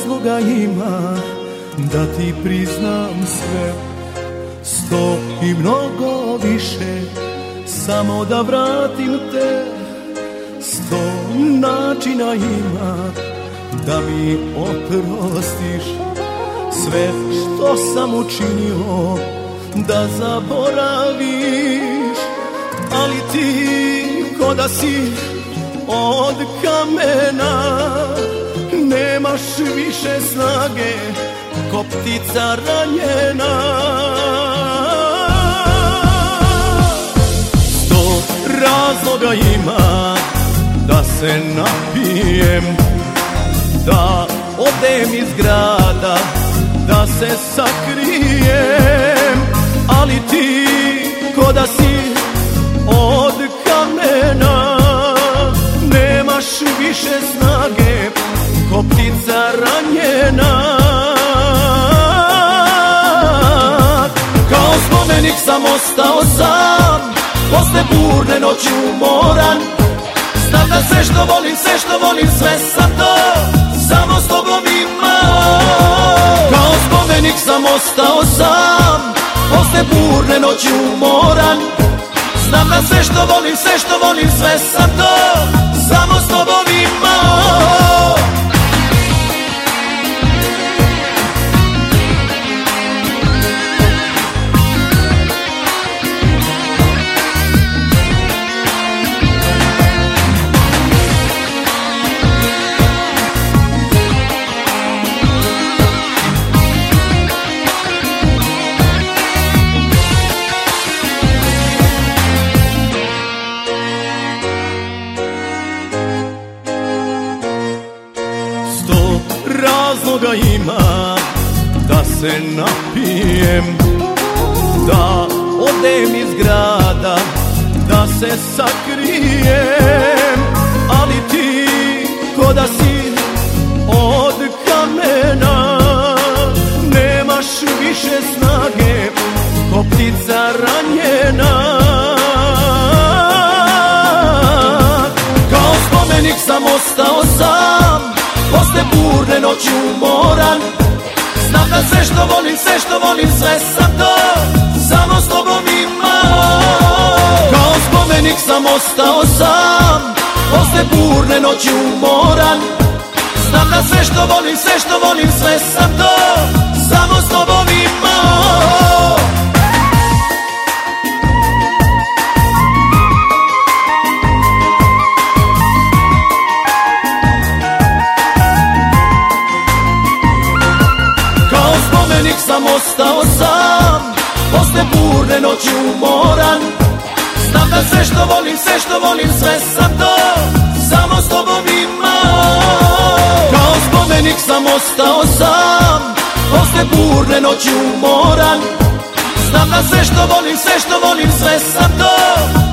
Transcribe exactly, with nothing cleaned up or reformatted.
razloga ima da ti priznam sve, sto i mnogo više, samo da vratim te. Sto načina ima da mi oprostiš sve što sam učinio, da zaboraviš. Ali ti ko da si od kamena, nemaš više snage ko ptica ranjena. Sto razloga ima da se napijem, da odem iz grada, da se sakrijem. Ali ti ko da si od kamena, nemaš više snage ko ptica ranjena. Kao spomenik sam ostao sam, posle burne noći umoran. Znam da sve što volim, sve što volim, sve sam to samo s tobom imao. Kao spomenik sam ostao sam, posle burne noći umoran. Znam da sve što volim, sve što volim, sve sam to samo s tobom imao. Razloga ima da se napijem, da odem iz grada, da se sakrijem. Ali ti ko da si od kamena, nemaš više snage ko ptica ranjena. Kao spomenik sam ostao sam, posle burne noći umoran. Znam da sve što volim, sve što volim, sve sam to samo s tobom imao. Kao spomenik sam ostao sam, posle burne noći umoran. Znam da sve što volim, sve što volim, sve sam to samo s tobom imao. Spomenik sam ostao sam, posle burne noći umoran. Znam da sve što volim, sve što volim, sve sam to samo s tobom imao. Kao spomenik sam ostao sam, posle burne noći umoran. Znam da sve što volim, sve što volim, sve sam to